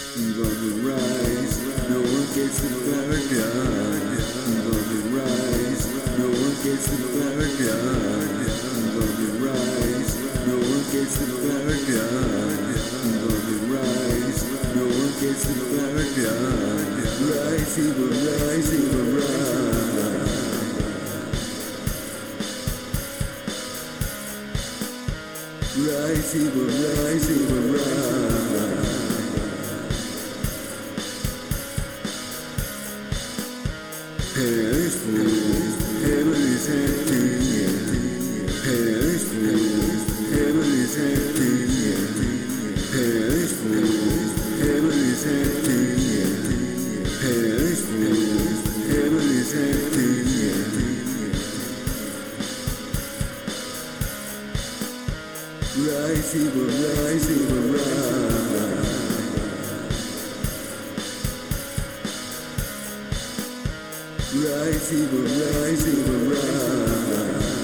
We've on the rise, no one gets the paradise. We've on the rise, no one gets the paradise. We've on the rise, no one gets the paradise. We've on the rise, no one gets the paradise. Rise, evil, rise, evil, rise. Rise, evil, rise, evil, rise. Hell is full, heaven is empty. Hell is full, heaven is empty. Hell is full, heaven is empty. Hell is full, heaven is empty. Rise, evil, rise, evil, rise. Rise, evil, rise, evil, rise.